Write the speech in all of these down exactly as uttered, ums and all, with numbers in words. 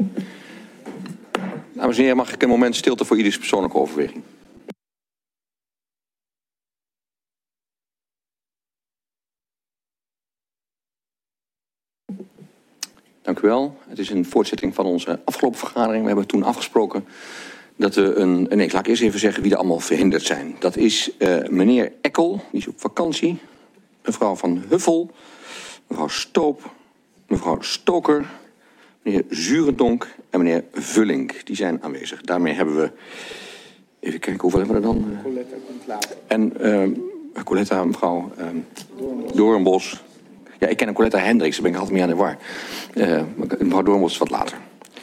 Dames en heren, mag ik een moment stilte voor ieders persoonlijke overweging? Dank u wel. Het is een voortzetting van onze afgelopen vergadering. We hebben toen afgesproken dat we een... Nee, laat ik eerst even zeggen wie er allemaal verhinderd zijn. Dat is uh, meneer Ekkel, die is op vakantie. Mevrouw Van Huffel. Mevrouw Stoop. Mevrouw Stoker. Meneer Zurendonk en meneer Vullink. Die zijn aanwezig. Daarmee hebben we... Even kijken, hoeveel hebben we er dan? Coletta komt later. En uh, Coletta, mevrouw uh, Doornbos. Ja, ik ken een Coletta Hendricks, daar ben ik altijd mee aan de war. Uh, mevrouw Doornbos is wat later.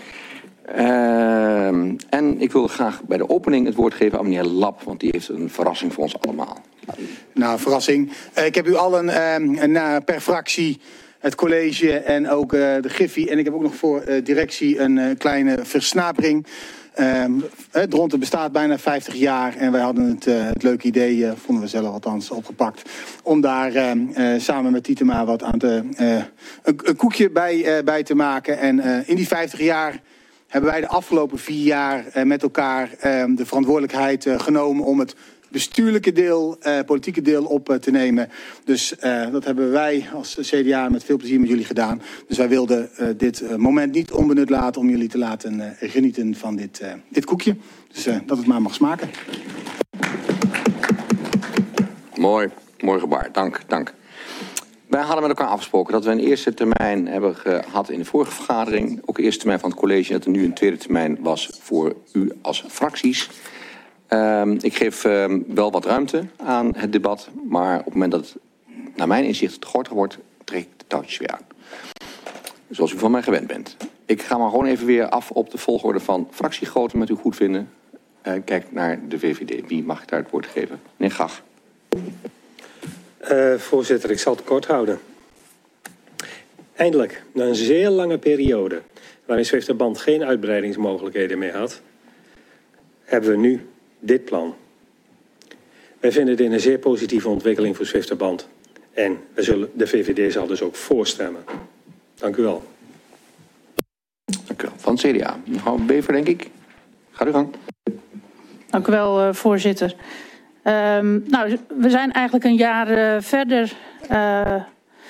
Uh, en ik wil graag bij de opening het woord geven aan meneer Lap, want die heeft een verrassing voor ons allemaal. Nou, verrassing. Uh, ik heb u allen uh, uh, per fractie, het college en ook uh, de Griffie. En ik heb ook nog voor uh, directie een uh, kleine versnapering. Um, het Dronten bestaat bijna vijftig jaar en wij hadden het, uh, het leuke idee, uh, vonden we zelf althans, opgepakt. Om daar uh, uh, samen met Tietema wat aan te, uh, een, een koekje bij, uh, bij te maken. En uh, in die vijftig jaar hebben wij de afgelopen vier jaar uh, met elkaar uh, de verantwoordelijkheid uh, genomen om het bestuurlijke deel, uh, politieke deel op uh, te nemen. Dus uh, dat hebben wij als C D A met veel plezier met jullie gedaan. Dus wij wilden uh, dit uh, moment niet onbenut laten om jullie te laten uh, genieten van dit, uh, dit koekje. Dus uh, dat het maar mag smaken. Mooi, mooi gebaar. Dank, dank. Wij hadden met elkaar afgesproken dat we een eerste termijn hebben gehad in de vorige vergadering. Ook een eerste termijn van het college. Dat er nu een tweede termijn was voor u als fracties. Um, ik geef um, wel wat ruimte aan het debat, maar op het moment dat het naar mijn inzicht te korter wordt, trek ik de touwtjes weer aan. Zoals u van mij gewend bent. Ik ga maar gewoon even weer af op de volgorde van fractiegrootte met u goed vinden. Uh, kijk naar de V V D. Wie mag ik daar het woord geven? Meneer Gach. Uh, voorzitter, ik zal het kort houden. Eindelijk, na een zeer lange periode waarin Zwifterband geen uitbreidingsmogelijkheden meer had, hebben we nu dit plan. Wij vinden dit een zeer positieve ontwikkeling voor Zwifterband. En we zullen, de V V D zal dus ook voorstemmen. Dank u wel. Dank u wel. Van het C D A. Mevrouw Bever, denk ik. Ga uw gang. Dank u wel, uh, voorzitter. Um, nou, we zijn eigenlijk een jaar uh, verder. Uh,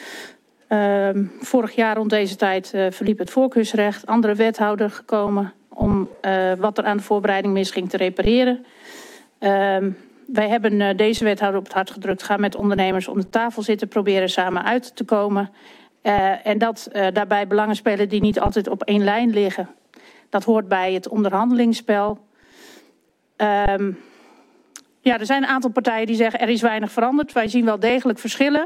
uh, vorig jaar rond deze tijd uh, verliep het voorkeursrecht. Andere wethouder gekomen om uh, wat er aan de voorbereiding misging te repareren. Uh, wij hebben uh, deze wethouder op het hart gedrukt. Ga met ondernemers om de tafel zitten, proberen samen uit te komen. Uh, en dat uh, daarbij belangen spelen die niet altijd op één lijn liggen. Dat hoort bij het onderhandelingsspel. Uh, ja, er zijn een aantal partijen die zeggen er is weinig veranderd. Wij zien wel degelijk verschillen.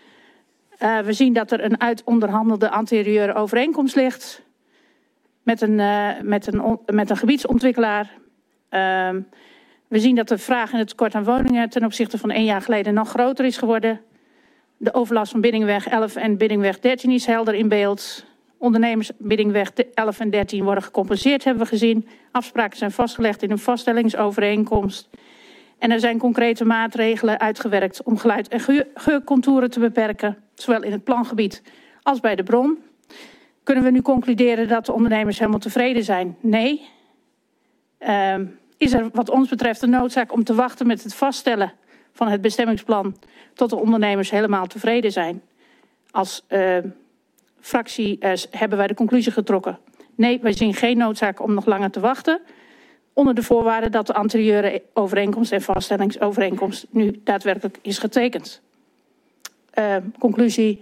Uh, we zien dat er een uitonderhandelde anterieure overeenkomst ligt met een, uh, met een, met een gebiedsontwikkelaar. Uh, we zien dat de vraag in het tekort aan woningen ten opzichte van één jaar geleden nog groter is geworden. De overlast van Biddingweg elf en Biddingweg dertien is helder in beeld. Ondernemers Biddingweg elf en dertien worden gecompenseerd, hebben we gezien. Afspraken zijn vastgelegd in een vaststellingsovereenkomst. En er zijn concrete maatregelen uitgewerkt om geluid- en geur- geurcontouren te beperken, zowel in het plangebied als bij de bron. Kunnen we nu concluderen dat de ondernemers helemaal tevreden zijn? Nee. Uh, is er wat ons betreft de noodzaak om te wachten met het vaststellen van het bestemmingsplan tot de ondernemers helemaal tevreden zijn? Als uh, fractie uh, hebben wij de conclusie getrokken. Nee, wij zien geen noodzaak om nog langer te wachten. Onder de voorwaarde dat de anterieure overeenkomst en vaststellingsovereenkomst nu daadwerkelijk is getekend. Uh, conclusie.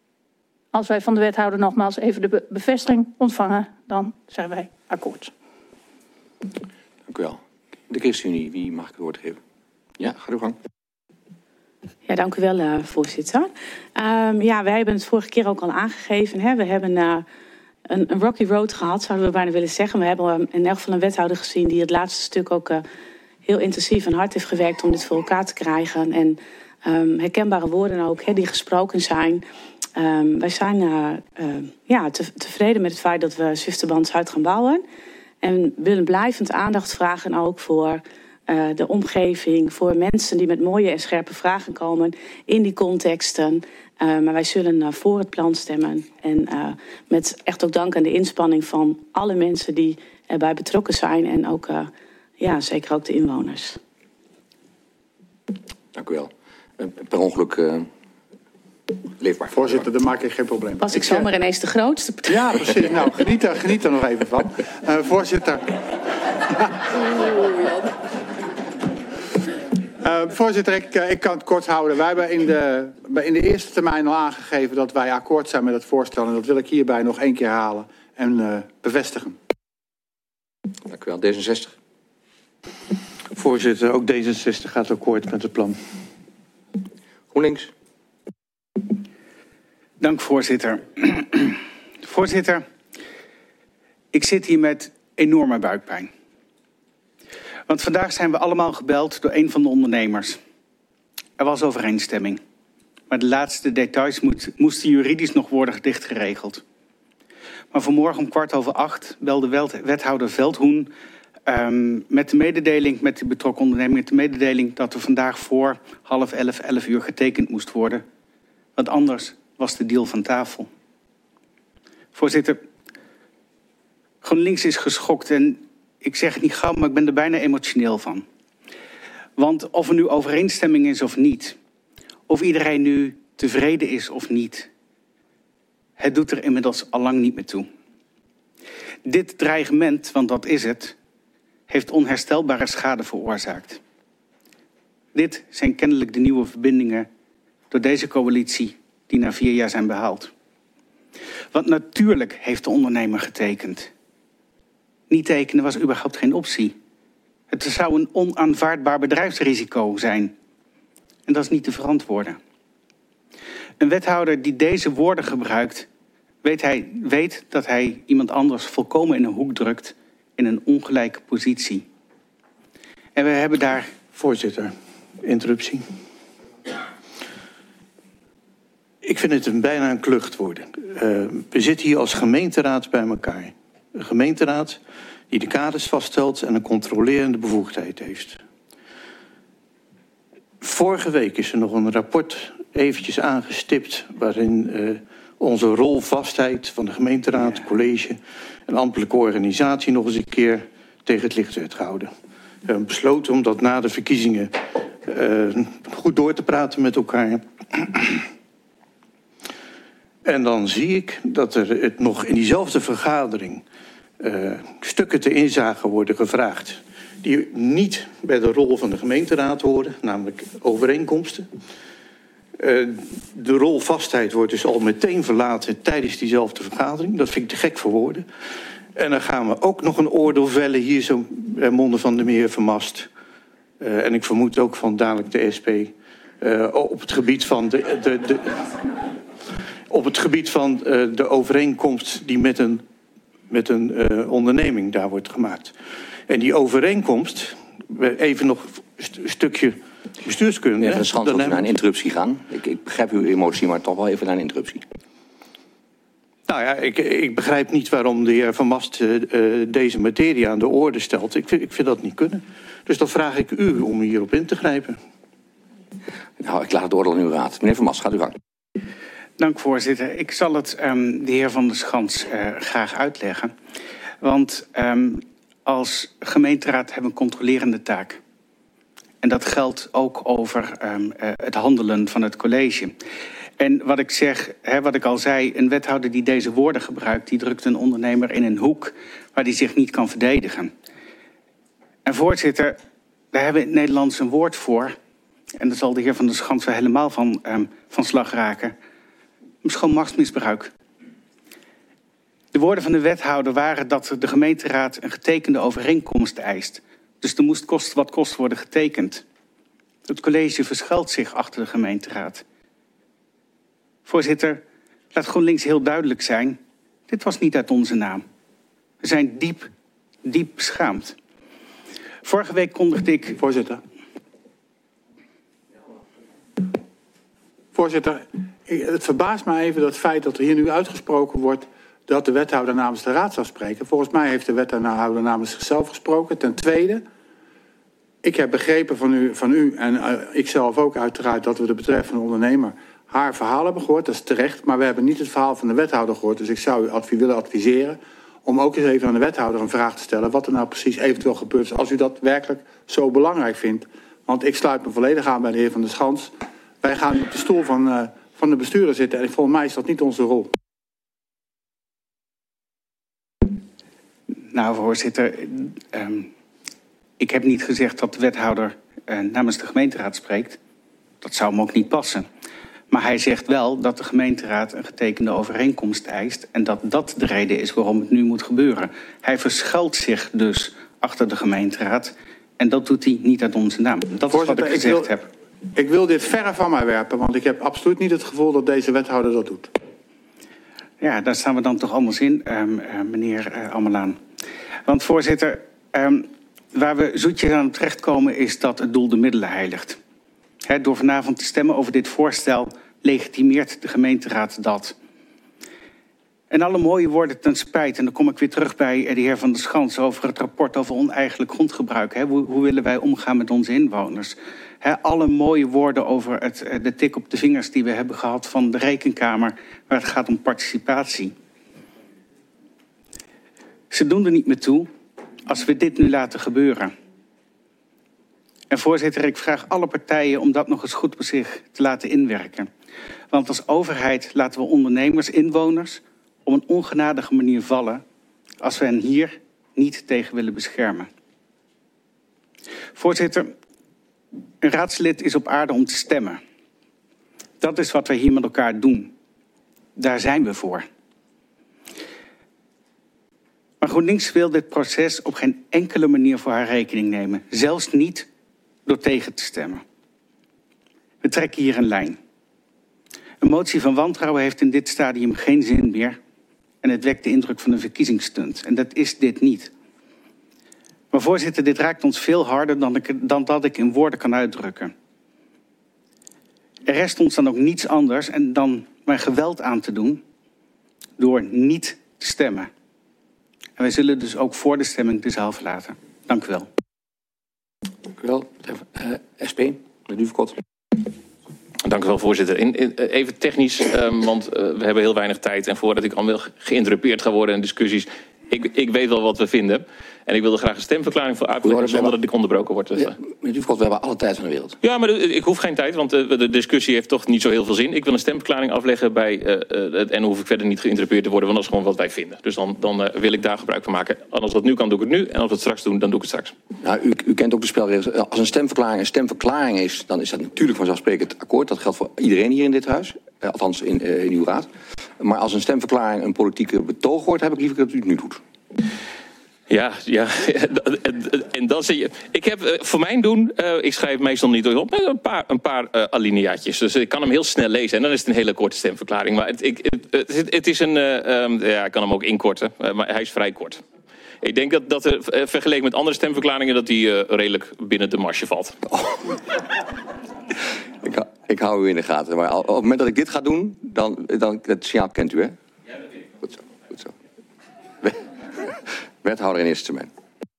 Als wij van de wethouder nogmaals even de be- bevestiging ontvangen, dan zijn wij akkoord. Dank u wel. De ChristenUnie, wie mag ik het woord geven? Ja, ga uw gang. Ja, dank u wel, uh, voorzitter. Um, ja, wij hebben het vorige keer ook al aangegeven. Hè. We hebben uh, een, een rocky road gehad, zouden we bijna willen zeggen. We hebben uh, in elk geval een wethouder gezien die het laatste stuk ook uh, heel intensief en hard heeft gewerkt om dit voor elkaar te krijgen. En um, herkenbare woorden ook, hè, die gesproken zijn. Um, wij zijn uh, uh, ja, te, tevreden met het feit dat we Zwifterband Zuid gaan bouwen. En willen blijvend aandacht vragen ook voor uh, de omgeving, voor mensen die met mooie en scherpe vragen komen in die contexten. Uh, maar wij zullen uh, voor het plan stemmen. En uh, met echt ook dank aan de inspanning van alle mensen die erbij betrokken zijn. En ook, uh, ja, zeker ook de inwoners. Dank u wel. Uh, per ongeluk uh, leefbaar. Voorzitter, daar maak ik geen probleem. Was ik, ik zomaar uh, ineens de grootste? Ja, precies. Nou, geniet er, geniet er nog even van. Uh, voorzitter. Uh, voorzitter, ik, uh, ik kan het kort houden. Wij hebben in de, in de eerste termijn al aangegeven dat wij akkoord zijn met het voorstel. En dat wil ik hierbij nog één keer halen en uh, bevestigen. Dank u wel. D zesenzestig. Voorzitter, ook D zesenzestig gaat akkoord met het plan. GroenLinks. Dank, voorzitter. Voorzitter, ik zit hier met enorme buikpijn. Want vandaag zijn we allemaal gebeld door een van de ondernemers. Er was overeenstemming. Maar de laatste details moet, moesten juridisch nog worden dichtgeregeld. Maar vanmorgen om kwart over acht belde wethouder Veldhoen um, met de mededeling, met de betrokken onderneming, met de mededeling dat er vandaag voor half elf, elf uur getekend moest worden. Want anders was de deal van tafel. Voorzitter, GroenLinks is geschokt en ik zeg het niet gauw, maar ik ben er bijna emotioneel van. Want of er nu overeenstemming is of niet, of iedereen nu tevreden is of niet, het doet er inmiddels al lang niet meer toe. Dit dreigement, want dat is het, heeft onherstelbare schade veroorzaakt. Dit zijn kennelijk de nieuwe verbindingen door deze coalitie die na vier jaar zijn behaald. Want natuurlijk heeft de ondernemer getekend. Niet tekenen was überhaupt geen optie. Het zou een onaanvaardbaar bedrijfsrisico zijn. En dat is niet te verantwoorden. Een wethouder die deze woorden gebruikt, weet, hij, weet dat hij iemand anders volkomen in een hoek drukt in een ongelijke positie. En we hebben daar... Voorzitter, interruptie. Ik vind het een, bijna een klucht worden. Uh, we zitten hier als gemeenteraad bij elkaar. Een gemeenteraad die de kaders vaststelt en een controlerende bevoegdheid heeft. Vorige week is er nog een rapport eventjes aangestipt waarin uh, onze rolvastheid van de gemeenteraad, ja. college en ambtelijke organisatie nog eens een keer tegen het licht werd gehouden. We hebben besloten om dat na de verkiezingen uh, goed door te praten met elkaar. En dan zie ik dat er het nog in diezelfde vergadering uh, stukken ter inzage worden gevraagd die niet bij de rol van de gemeenteraad horen, namelijk overeenkomsten. Uh, de rolvastheid wordt dus al meteen verlaten tijdens diezelfde vergadering. Dat vind ik te gek voor woorden. En dan gaan we ook nog een oordeel vellen hier zo bij monden van de meneer Vermast. Uh, en ik vermoed ook van dadelijk de S P. Uh, op het gebied van de... de, de op het gebied van uh, de overeenkomst die met een, met een uh, onderneming daar wordt gemaakt. En die overeenkomst, even nog een stukje bestuurskunde. Meneer Van Schans, wil u naar een interruptie gaan? Ik, ik begrijp uw emotie, maar toch wel even naar een interruptie. Nou ja, ik, ik begrijp niet waarom de heer Van Mast uh, deze materie aan de orde stelt. Ik vind, ik vind dat niet kunnen. Dus dan vraag ik u om hierop in te grijpen. Nou, ik laat het oordeel aan uw raad. Meneer Van Mast, gaat u gang. Dank, voorzitter. Ik zal het um, de heer Van der Schans uh, graag uitleggen. Want um, als gemeenteraad hebben we een controlerende taak. En dat geldt ook over um, uh, het handelen van het college. En wat ik zeg, hè, wat ik al zei, een wethouder die deze woorden gebruikt, die drukt een ondernemer in een hoek waar die zich niet kan verdedigen. En voorzitter, daar hebben we in het Nederlands een woord voor. En daar zal de heer Van der Schans wel helemaal van, um, van slag raken. Misschien machtsmisbruik. De woorden van de wethouder waren dat de gemeenteraad een getekende overeenkomst eist. Dus er moest kost wat kost worden getekend. Het college verschuilt zich achter de gemeenteraad. Voorzitter, laat GroenLinks heel duidelijk zijn. Dit was niet uit onze naam. We zijn diep, diep beschaamd. Vorige week kondigde ik... Voorzitter. Voorzitter, het verbaast mij even dat het feit dat er hier nu uitgesproken wordt dat de wethouder namens de raad zou spreken. Volgens mij heeft de wethouder namens zichzelf gesproken. Ten tweede, ik heb begrepen van u, van u en uh, ik zelf ook uiteraard dat we de betreffende ondernemer haar verhaal hebben gehoord, dat is terecht. Maar we hebben niet het verhaal van de wethouder gehoord. Dus ik zou u adv- willen adviseren om ook eens even aan de wethouder een vraag te stellen wat er nou precies eventueel gebeurt is als u dat werkelijk zo belangrijk vindt. Want ik sluit me volledig aan bij de heer Van der Schans. Wij gaan op de stoel van, uh, van de bestuurder zitten en volgens mij is dat niet onze rol. Nou, voorzitter, um, ik heb niet gezegd dat de wethouder uh, namens de gemeenteraad spreekt. Dat zou hem ook niet passen. Maar hij zegt wel dat de gemeenteraad een getekende overeenkomst eist en dat dat de reden is waarom het nu moet gebeuren. Hij verschuilt zich dus achter de gemeenteraad en dat doet hij niet uit onze naam. Dat is wat ik gezegd ik wil, heb. Ik wil dit verre van mij werpen, want ik heb absoluut niet het gevoel dat deze wethouder dat doet. Ja, daar staan we dan toch anders in, um, uh, meneer uh, Ammelaan. Want voorzitter, um, waar we zoetjes aan terechtkomen is dat het doel de middelen heiligt. He, door vanavond te stemmen over dit voorstel legitimeert de gemeenteraad dat. En alle mooie woorden ten spijt, en dan kom ik weer terug bij de heer Van der Schans over het rapport over oneigenlijk grondgebruik. He, hoe, hoe willen wij omgaan met onze inwoners? He, alle mooie woorden over het, de tik op de vingers die we hebben gehad van de Rekenkamer, waar het gaat om participatie. Ze doen er niet meer toe als we dit nu laten gebeuren. En voorzitter, ik vraag alle partijen om dat nog eens goed op zich te laten inwerken. Want als overheid laten we ondernemers, inwoners op een ongenadige manier vallen als we hen hier niet tegen willen beschermen. Voorzitter, een raadslid is op aarde om te stemmen. Dat is wat wij hier met elkaar doen. Daar zijn we voor. Maar GroenLinks wil dit proces op geen enkele manier voor haar rekening nemen. Zelfs niet door tegen te stemmen. We trekken hier een lijn. Een motie van wantrouwen heeft in dit stadium geen zin meer. En het wekt de indruk van een verkiezingsstunt. En dat is dit niet. Maar voorzitter, dit raakt ons veel harder dan, ik, dan dat ik in woorden kan uitdrukken. Er rest ons dan ook niets anders en dan maar geweld aan te doen door niet te stemmen. En wij zullen dus ook voor de stemming de zaal verlaten. Dank u wel. Dank u wel. Uh, S P, meneer Duvekot. Dank u wel, voorzitter. In, in, even technisch, um, want uh, we hebben heel weinig tijd. En voordat ik al geïnterrupeerd ga worden in discussies, ik, ik weet wel wat we vinden. En ik wil er graag een stemverklaring voor uitleggen zonder dat ik onderbroken word. Ja, meneer Duvekot, we hebben alle tijd van de wereld. Ja, maar de, ik hoef geen tijd, want de, de discussie heeft toch niet zo heel veel zin. Ik wil een stemverklaring afleggen bij uh, uh, het en hoef ik verder niet geïnterrupeerd te worden, want dat is gewoon wat wij vinden. Dus dan, dan uh, wil ik daar gebruik van maken. En als dat nu kan, doe ik het nu. En als we het straks doen, dan doe ik het straks. Nou, u, u kent ook de spelregels. Als een stemverklaring een stemverklaring is, dan is dat natuurlijk vanzelfsprekend akkoord. Dat geldt voor iedereen hier in dit huis. Uh, althans in, uh, in uw raad. Maar als een stemverklaring een politieke betoog wordt, heb ik liever dat u het nu doet. Ja, ja. En dan zie je. Ik heb voor mijn doen, uh, ik schrijf meestal niet op, een paar, een paar uh, alineaatjes. Dus ik kan hem heel snel lezen en dan is het een hele korte stemverklaring. Maar het, ik, het, het, het is een, uh, um, ja, ik kan hem ook inkorten, uh, maar hij is vrij kort. Ik denk dat, dat er uh, vergeleken met andere stemverklaringen dat die uh, redelijk binnen de marge valt. Oh. ik, ik hou u in de gaten, maar op het moment dat ik dit ga doen, dan, dan het signaal kent u, hè? Ja, dat weet ik. Goed zo, goed zo. Wethouder in eerste termijn.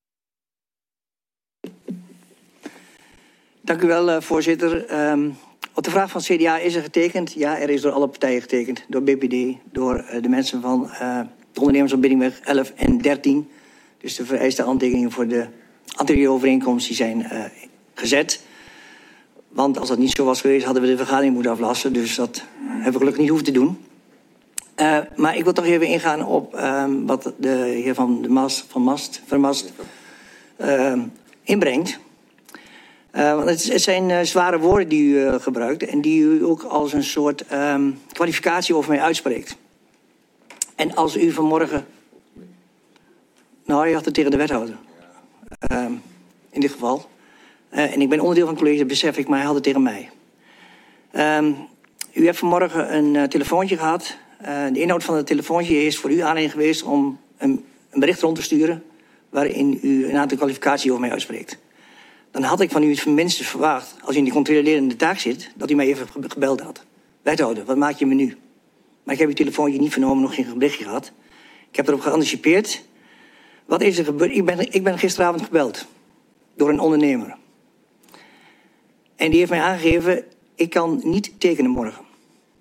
Dank u wel, uh, voorzitter. Um, op de vraag van het C D A is er getekend. Ja, er is door alle partijen getekend. Door B P D, door uh, de mensen van uh, de ondernemers op Biddingweg elf en dertien. Dus de vereiste handtekeningen voor de anterieure overeenkomst die zijn uh, gezet. Want als dat niet zo was geweest, hadden we de vergadering moeten aflassen. Dus dat hebben we gelukkig niet hoeven te doen. Uh, maar ik wil toch even ingaan op um, wat de heer Van, de Mast, van Mast, Vermast uh, inbrengt. Uh, want het, het zijn uh, zware woorden die u uh, gebruikt en die u ook als een soort um, kwalificatie over mij uitspreekt. En als u vanmorgen... Nou, je had het tegen de wethouder. Uh, in dit geval. Uh, en ik ben onderdeel van het college, dat besef ik, maar hij had het tegen mij. Um, u hebt vanmorgen een uh, telefoontje gehad. Uh, de inhoud van het telefoontje is voor u aanleiding geweest om een, een bericht rond te sturen waarin u een aantal kwalificaties over mij uitspreekt. Dan had ik van u het minstens verwacht, als u in die controlerende taak zit, dat u mij even gebeld had. Wethouder, wat maak je me nu? Maar ik heb uw telefoontje niet vernomen, nog geen berichtje gehad. Ik heb erop geanticipeerd. Wat is er gebeurd? Ik ben, ik ben gisteravond gebeld door een ondernemer. En die heeft mij aangegeven, ik kan niet tekenen morgen.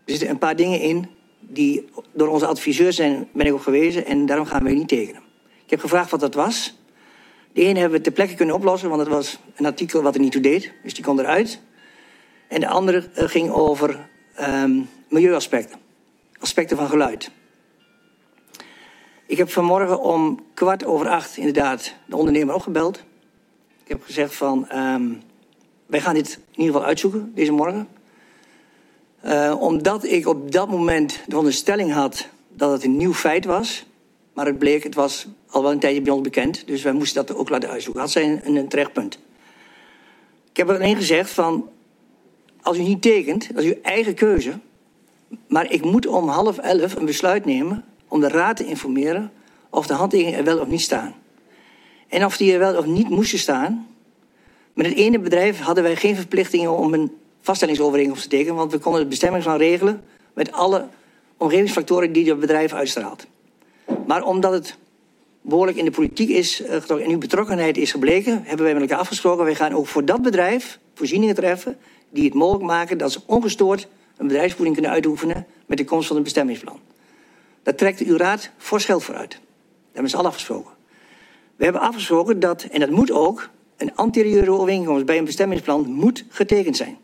Er zitten een paar dingen in die door onze adviseurs zijn, ben ik op gewezen. En daarom gaan we niet tekenen. Ik heb gevraagd wat dat was. De ene hebben we ter plekke kunnen oplossen, want het was een artikel wat er niet toe deed. Dus die kon eruit. En de andere uh, ging over um, milieuaspecten. Aspecten van geluid. Ik heb vanmorgen om kwart over acht inderdaad de ondernemer opgebeld. Ik heb gezegd van, um, wij gaan dit in ieder geval uitzoeken deze morgen. Uh, omdat ik op dat moment de onderstelling had dat het een nieuw feit was. Maar het bleek, het was al wel een tijdje bij ons bekend. Dus wij moesten dat ook laten uitzoeken. Dat is een, een terecht punt. Ik heb alleen gezegd van, als u niet tekent, dat is uw eigen keuze. Maar ik moet om half elf een besluit nemen om de raad te informeren of de handtekeningen er wel of niet staan. En of die er wel of niet moesten staan. Met het ene bedrijf hadden wij geen verplichtingen om een vaststellingsovereenkomst te tekenen, want we konden het bestemmingsplan regelen met alle omgevingsfactoren die het bedrijf uitstraalt. Maar omdat het behoorlijk in de politiek is uh, getrokken en uw betrokkenheid is gebleken, hebben wij met elkaar afgesproken, wij gaan ook voor dat bedrijf voorzieningen treffen die het mogelijk maken dat ze ongestoord een bedrijfsvoering kunnen uitoefenen met de komst van het bestemmingsplan. Daar trekt uw raad fors geld voor uit. Dat hebben we z'n allen afgesproken. We hebben afgesproken dat, en dat moet ook, een anterieure overeenkomst bij een bestemmingsplan moet getekend zijn.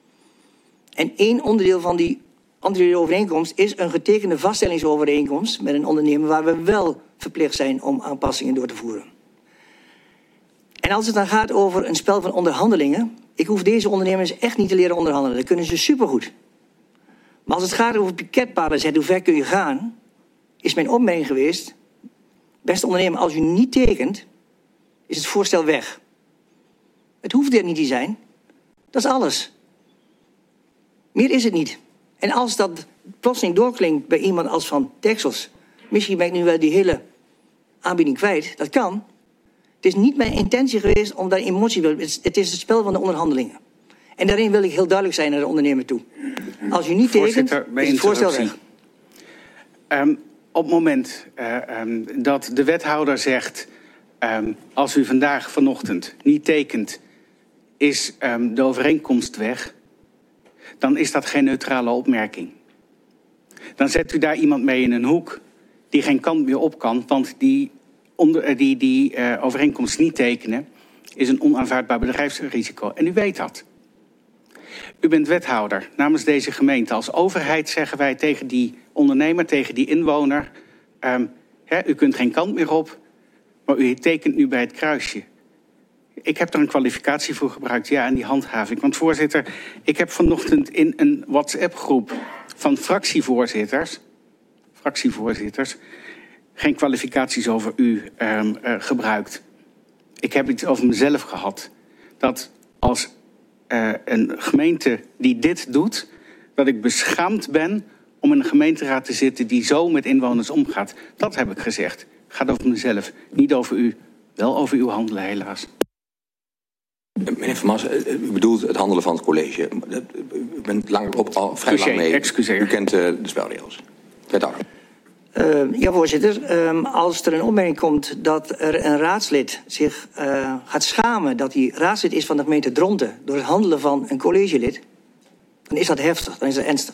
En één onderdeel van die anterieure overeenkomst is een getekende vaststellingsovereenkomst met een ondernemer waar we wel verplicht zijn om aanpassingen door te voeren. En als het dan gaat over een spel van onderhandelingen, ik hoef deze ondernemers echt niet te leren onderhandelen. Dat kunnen ze supergoed. Maar als het gaat over piketpalen zetten, hoe ver kun je gaan, is mijn opmerking geweest, beste ondernemer, als u niet tekent, is het voorstel weg. Het hoeft er niet te zijn. Dat is alles. Meer is het niet. En als dat plotseling doorklinkt bij iemand als van Texels, misschien ben ik nu wel die hele aanbieding kwijt, dat kan. Het is niet mijn intentie geweest om daar emotie te. Het is het spel van de onderhandelingen. En daarin wil ik heel duidelijk zijn naar de ondernemer toe. Als u niet tekent, is het voorstel weg. Um, op het moment uh, um, dat de wethouder zegt, um, als u vandaag vanochtend niet tekent, is um, de overeenkomst weg, dan is dat geen neutrale opmerking. Dan zet u daar iemand mee in een hoek die geen kant meer op kan, want die, onder, die, die uh, overeenkomst niet tekenen is een onaanvaardbaar bedrijfsrisico. En u weet dat. U bent wethouder namens deze gemeente. Als overheid zeggen wij tegen die ondernemer, tegen die inwoner, um, hè, u kunt geen kant meer op, maar u tekent nu bij het kruisje. Ik heb er een kwalificatie voor gebruikt, ja, en die handhaaf ik. Want voorzitter, ik heb vanochtend in een WhatsApp-groep van fractievoorzitters, fractievoorzitters, geen kwalificaties over u um, uh, gebruikt. Ik heb iets over mezelf gehad. Dat als uh, een gemeente die dit doet, dat ik beschaamd ben om in een gemeenteraad te zitten die zo met inwoners omgaat. Dat heb ik gezegd. Het gaat over mezelf, niet over u. Wel over uw handelen, helaas. Meneer Van Mas, u bedoelt het handelen van het college. U bent lang op, al vrij Touché, lang mee. Excuseer. U kent uh, de spelregels. Wethouder. Uh, ja, voorzitter. Um, als er een opmerking komt dat er een raadslid zich uh, gaat schamen dat hij raadslid is van de gemeente Dronten door het handelen van een collegelid, dan is dat heftig, dan is dat ernstig.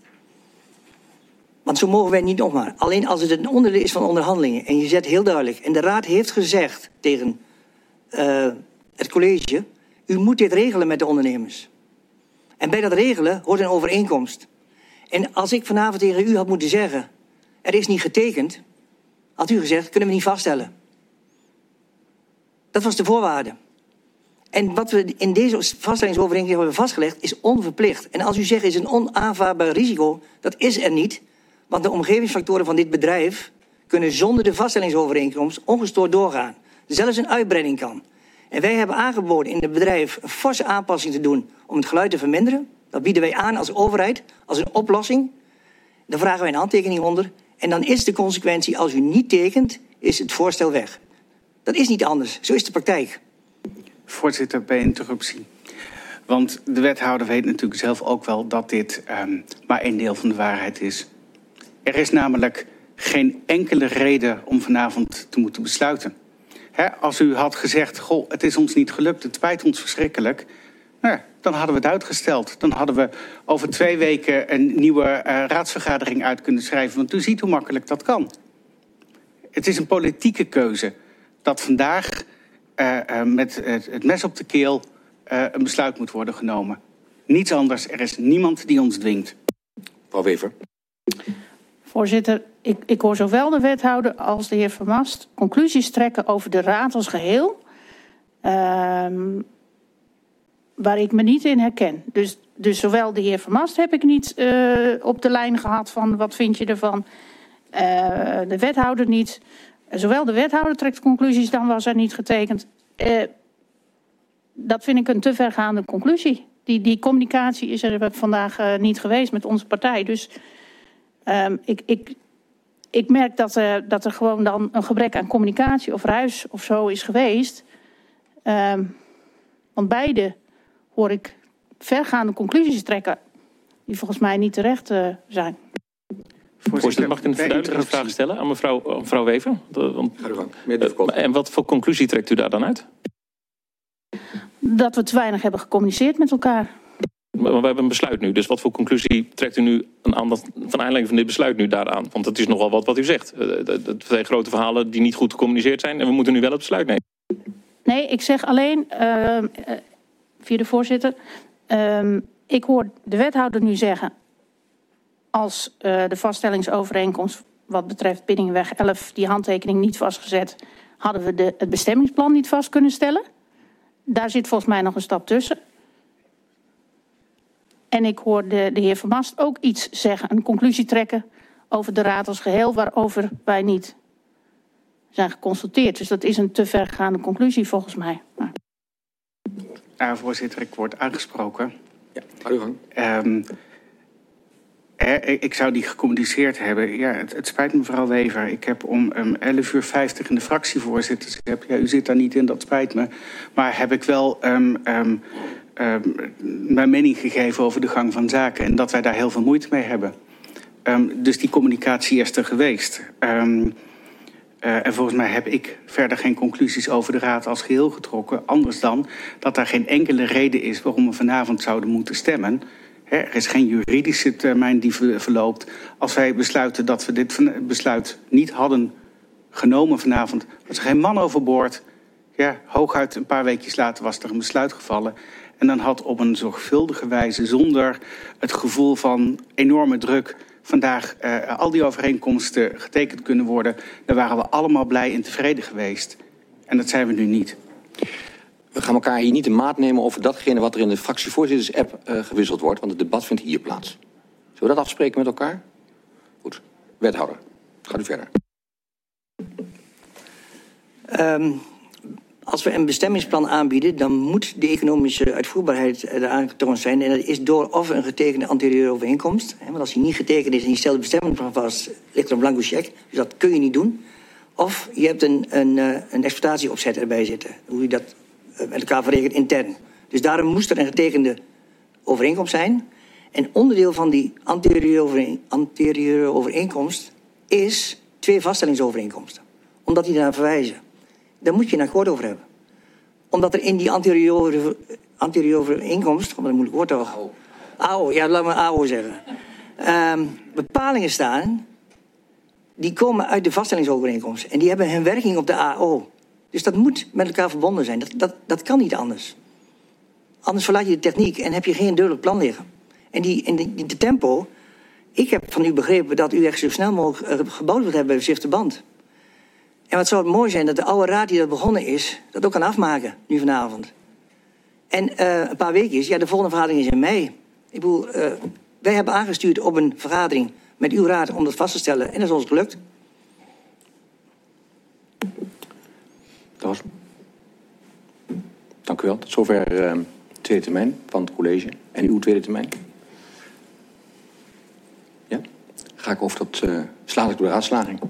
Want zo mogen wij niet nog maar. Alleen als het een onderdeel is van onderhandelingen en je zet heel duidelijk, en de raad heeft gezegd tegen uh, het college, u moet dit regelen met de ondernemers. En bij dat regelen hoort een overeenkomst. En als ik vanavond tegen u had moeten zeggen, er is niet getekend, had u gezegd, kunnen we niet vaststellen. Dat was de voorwaarde. En wat we in deze vaststellingsovereenkomst hebben vastgelegd, is onverplicht. En als u zegt, is een onaanvaardbaar risico, dat is er niet. Want de omgevingsfactoren van dit bedrijf kunnen zonder de vaststellingsovereenkomst ongestoord doorgaan. Zelfs een uitbreiding kan. En wij hebben aangeboden in het bedrijf een forse aanpassing te doen om het geluid te verminderen. Dat bieden wij aan als overheid, als een oplossing. Daar vragen wij een handtekening onder. En dan is de consequentie, als u niet tekent, is het voorstel weg. Dat is niet anders. Zo is de praktijk. Voorzitter, bij interruptie. Want de wethouder weet natuurlijk zelf ook wel dat dit um, maar een deel van de waarheid is. Er is namelijk geen enkele reden om vanavond te moeten besluiten. He, als u had gezegd, goh, het is ons niet gelukt, het spijt ons verschrikkelijk, Nou ja, dan hadden we het uitgesteld. Dan hadden we over twee weken een nieuwe uh, raadsvergadering uit kunnen schrijven. Want u ziet hoe makkelijk dat kan. Het is een politieke keuze dat vandaag uh, uh, met uh, het mes op de keel uh, een besluit moet worden genomen. Niets anders. Er is niemand die ons dwingt. Mevrouw Wever. Voorzitter, ik, ik hoor zowel de wethouder als de heer Vermast conclusies trekken over de raad als geheel. Um, waar ik me niet in herken. Dus, dus zowel de heer Vermast heb ik niet uh, op de lijn gehad van wat vind je ervan. Uh, de wethouder niet. Zowel de wethouder trekt conclusies, dan was er niet getekend. Uh, dat vind ik een te vergaande conclusie. Die, die communicatie is er vandaag uh, niet geweest met onze partij. Dus um, ik, ik, ik merk dat, uh, dat er gewoon dan een gebrek aan communicatie of ruis of zo is geweest. Um, want beide hoor ik vergaande conclusies trekken die volgens mij niet terecht uh, zijn. Voorzitter, mag ik een verduidelijkende vraag stellen aan mevrouw, aan mevrouw Wever? Want, Ga u gang. Uh, en wat voor conclusie trekt u daar dan uit? Dat we te weinig hebben gecommuniceerd met elkaar. Maar we hebben een besluit nu, dus wat voor conclusie trekt u nu aan dat, van aanleiding van dit besluit nu daaraan? Want het is nogal wat wat u zegt. Het zijn grote verhalen die niet goed gecommuniceerd zijn en we moeten nu wel het besluit nemen. Nee, ik zeg alleen, uh, uh, via de voorzitter, uh, ik hoor de wethouder nu zeggen, als uh, de vaststellingsovereenkomst wat betreft Biddingweg elf die handtekening niet vastgezet, hadden we de, het bestemmingsplan niet vast kunnen stellen. Daar zit volgens mij nog een stap tussen. En ik hoor de, de heer Vermast ook iets zeggen, een conclusie trekken over de raad als geheel, waarover wij niet zijn geconsulteerd. Dus dat is een te vergaande conclusie volgens mij. Maar... Ja, voorzitter, ik word aangesproken. Ja, ga u gang. Um, eh, ik zou die gecommuniceerd hebben. Ja, het, het spijt me, mevrouw Wever. Ik heb om um, elf uur vijftig in de fractievoorzitters. Heb, ja, u zit daar niet in, dat spijt me. Maar heb ik wel um, um, um, mijn mening gegeven over de gang van zaken. En dat wij daar heel veel moeite mee hebben. Um, dus die communicatie is er geweest. Um, Uh, en volgens mij heb ik verder geen conclusies over de raad als geheel getrokken. Anders dan dat er geen enkele reden is waarom we vanavond zouden moeten stemmen. He, er is geen juridische termijn die verloopt. Als wij besluiten dat we dit besluit niet hadden genomen vanavond, was er geen man overboord. Ja, hooguit een paar weekjes later was er een besluit gevallen. En dan had op een zorgvuldige wijze, zonder het gevoel van enorme druk, vandaag uh, al die overeenkomsten getekend kunnen worden. Daar waren we allemaal blij en tevreden geweest. En dat zijn we nu niet. We gaan elkaar hier niet de maat nemen over datgene wat er in de fractievoorzitters-app uh, gewisseld wordt. Want het debat vindt hier plaats. Zullen we dat afspreken met elkaar? Goed. Wethouder, gaat u verder. Um, als we een bestemmingsplan aanbieden, dan moet de economische uitvoerbaarheid er aangetoond zijn. En dat is door of een getekende anterieure overeenkomst. Hè, want als die niet getekend is en je stelt het bestemmingsplan vast, ligt er een blanco cheque. Dus dat kun je niet doen. Of je hebt een, een, een exploitatieopzet erbij zitten. Hoe je dat met elkaar verrekent intern. Dus daarom moest er een getekende overeenkomst zijn. En onderdeel van die anterieure, anterieure overeenkomst is twee vaststellingsovereenkomsten. Omdat die daar verwijzen. Daar moet je een akkoord over hebben. Omdat er in die anterieure, anterieure overeenkomst, wat een moeilijk woord toch? A O, ja, laat me A O zeggen. Um, bepalingen staan, die komen uit de vaststellingsovereenkomst. En die hebben hun werking op de A O. Dus dat moet met elkaar verbonden zijn. Dat, dat, dat kan niet anders. Anders verlaat je de techniek en heb je geen duidelijk plan liggen. En die, en die, de tempo, ik heb van u begrepen dat u echt zo snel mogelijk uh, gebouwd wilt hebben bij Zwifterband. En wat zou het mooi zijn dat de oude raad die dat begonnen is, dat ook kan afmaken, nu vanavond. En uh, een paar weken is, ja, de volgende vergadering is in mei. Ik bedoel, uh, wij hebben aangestuurd op een vergadering met uw raad om dat vast te stellen. En dat is ons gelukt. Dat was. Dank u wel. Tot zover uh, de tweede termijn van het college. En uw tweede termijn. Ja? Ga ik over tot uh, sla ik door de raadslaging.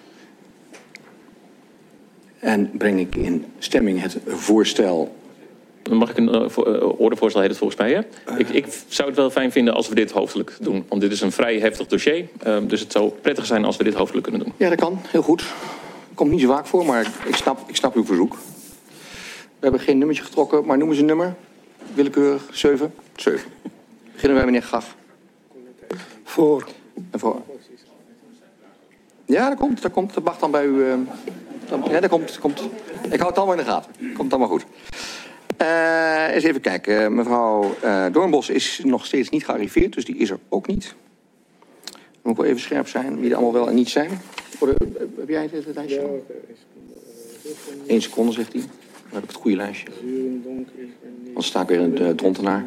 En breng ik in stemming het voorstel. Mag ik een uh, voor, uh, ordevoorstel heet het volgens mij, hè? Uh, ik, ik zou het wel fijn vinden als we dit hoofdelijk doen. Want dit is een vrij heftig dossier. Uh, dus het zou prettig zijn als we dit hoofdelijk kunnen doen. Ja, dat kan. Heel goed. Komt niet zo vaak voor, maar ik snap, ik snap uw verzoek. We hebben geen nummertje getrokken, maar noemen ze een nummer. willekeurig. Zeven? Zeven. Beginnen wij meneer Gach. Voor. En voor. Ja, dat komt. Dat komt. Dat mag dan bij u. Uh, dan, ja, dat komt, dat komt. Ik hou het allemaal in de gaten. Komt allemaal goed. Uh, eens even kijken. Uh, mevrouw uh, Doornbos is nog steeds niet gearriveerd, dus die is er ook niet. Dan moet ik wel even scherp zijn wie er allemaal wel en niet zijn. Voor de, uh, heb jij het, het lijstje? Ja, Eén seconde, zegt hij. Dan heb ik het goede lijstje. Dan sta ik weer in de drontenaar.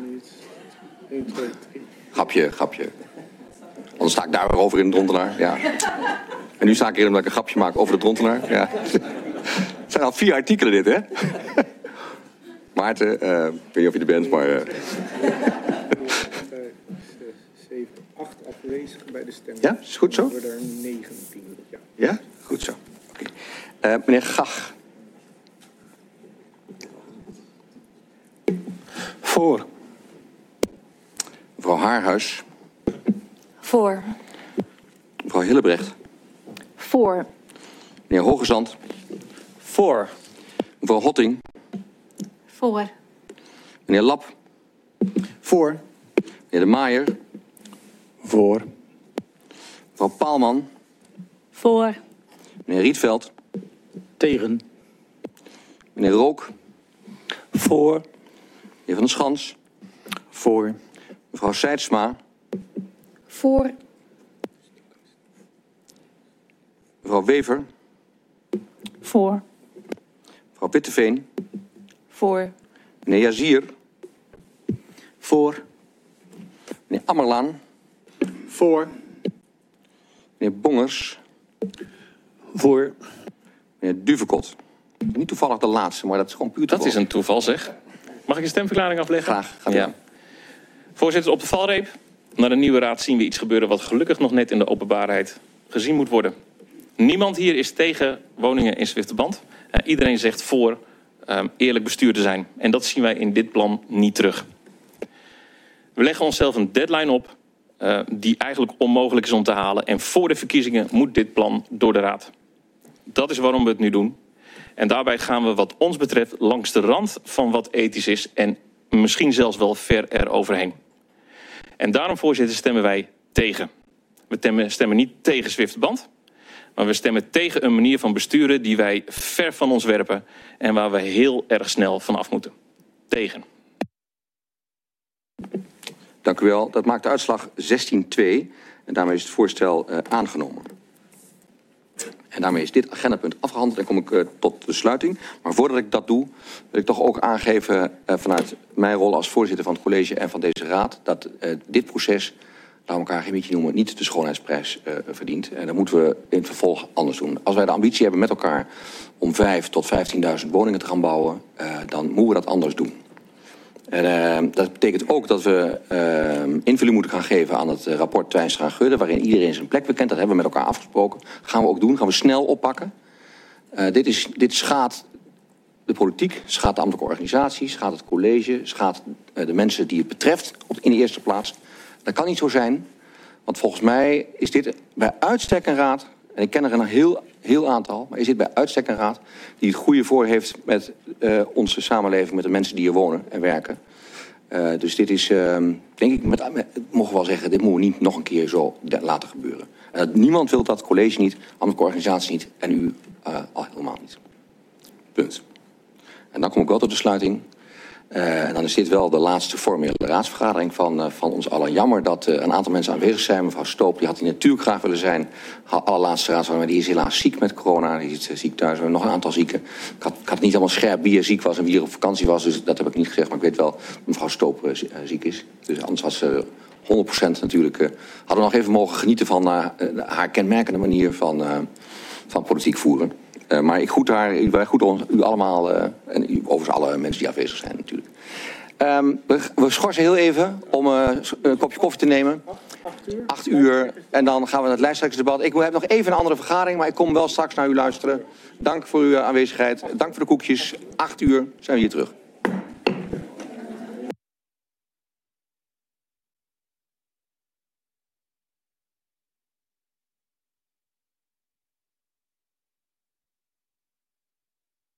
Grapje, grapje. Anders sta ik daar weer over in de drontenaar. Ja. En nu sta ik hier omdat ik een grapje maak over de drontenaar. Ja. Het zijn al vier artikelen dit, hè? Maarten, uh, ik weet niet of je er bent, maar... Uh... zeven, acht afwezigen bij de stemming. Ja, is goed zo? We er negentien. Ja. Ja, goed zo. Okay. Uh, meneer Gach. Voor. Mevrouw Haarhuis. Voor. Mevrouw Hillebrecht. Voor. Meneer Hogezand. Voor. Mevrouw Hotting. Voor. Meneer Lap. Voor. Meneer De Maaier. Voor. Mevrouw Paalman. Voor. Meneer Rietveld. Tegen. Meneer Rook. Voor. Meneer Van der Schans. Voor. Mevrouw Seidsma. Voor. Mevrouw Wever. Voor. Mevrouw Witteveen. Voor. Meneer Jazier. Voor. Meneer Ammerlaan. Voor. Meneer Bongers. Voor. Meneer Duvekot. Niet toevallig de laatste, maar dat is gewoon puur toeval. Dat is een toeval, zeg. Mag ik een stemverklaring afleggen? Graag. Ga ja. Voorzitter, op de valreep. Naar de nieuwe raad zien we iets gebeuren wat gelukkig nog net in de openbaarheid gezien moet worden. Niemand hier is tegen woningen in Zwifterband. Uh, iedereen zegt voor um, eerlijk bestuur te zijn. En dat zien wij in dit plan niet terug. We leggen onszelf een deadline op uh, die eigenlijk onmogelijk is om te halen. En voor de verkiezingen moet dit plan door de raad. Dat is waarom we het nu doen. En daarbij gaan we wat ons betreft langs de rand van wat ethisch is. En misschien zelfs wel ver eroverheen. En daarom, voorzitter, stemmen wij tegen. We stemmen, stemmen niet tegen Zwifterband. Maar we stemmen tegen een manier van besturen die wij ver van ons werpen. En waar we heel erg snel vanaf moeten. Tegen. Dank u wel. Dat maakt de uitslag zestien twee. En daarmee is het voorstel uh, aangenomen. En daarmee is dit agendapunt afgehandeld en kom ik uh, tot de sluiting. Maar voordat ik dat doe, wil ik toch ook aangeven uh, vanuit mijn rol als voorzitter van het college en van deze raad, dat uh, dit proces, laten we elkaar geen beetje noemen, niet de schoonheidsprijs uh, verdient. En dat moeten we in het vervolg anders doen. Als wij de ambitie hebben met elkaar om vijf tot vijftienduizend woningen te gaan bouwen, uh, dan moeten we dat anders doen. En, uh, dat betekent ook dat we uh, invulling moeten gaan geven aan het uh, rapport Twijnstra-Gudde, waarin iedereen zijn plek bekent. Dat hebben we met elkaar afgesproken. Gaan we ook doen, gaan we snel oppakken. Uh, dit, is, dit schaadt de politiek, schaadt de ambtelijke organisaties, schaadt het college, schaadt uh, de mensen die het betreft op, in de eerste plaats. Dat kan niet zo zijn, want volgens mij is dit bij uitstek een raad, en ik ken er een heel, heel aantal, maar is dit bij uitstek een raad die het goede voor heeft met uh, onze samenleving, met de mensen die hier wonen en werken. Uh, dus dit is, uh, denk ik, met, met, mogen we wel zeggen, dit moeten we niet nog een keer zo laten gebeuren. Uh, niemand wil dat, college niet, ambtelijke organisatie niet en u uh, al helemaal niet. Punt. En dan kom ik wel tot de sluiting. Uh, en dan is dit wel de laatste formele raadsvergadering van, uh, van ons allen. Jammer dat uh, een aantal mensen aanwezig zijn. Mevrouw Stoop, die had hier natuurlijk graag willen zijn. Allerlaatste raadsvergadering, maar die is helaas ziek met corona. Die is uh, ziek thuis. We hebben nog een aantal zieken. Ik had, ik had niet helemaal scherp wie er ziek was en wie er op vakantie was. Dus dat heb ik niet gezegd. Maar ik weet wel dat mevrouw Stoop uh, ziek is. Dus anders was ze uh, honderd procent natuurlijk. Uh, hadden we nog even mogen genieten van uh, haar kenmerkende manier van, uh, van politiek voeren. Uh, maar ik groet haar, wij groeten u allemaal uh, en u, overigens alle mensen die afwezig zijn natuurlijk. Um, we, we schorsen heel even om uh, een kopje koffie te nemen. Acht uur. Acht uur. En dan gaan we naar het lijsttrekkersdebat. Ik heb nog even een andere vergadering, maar ik kom wel straks naar u luisteren. Dank voor uw aanwezigheid. Dank voor de koekjes. Acht uur zijn we hier terug.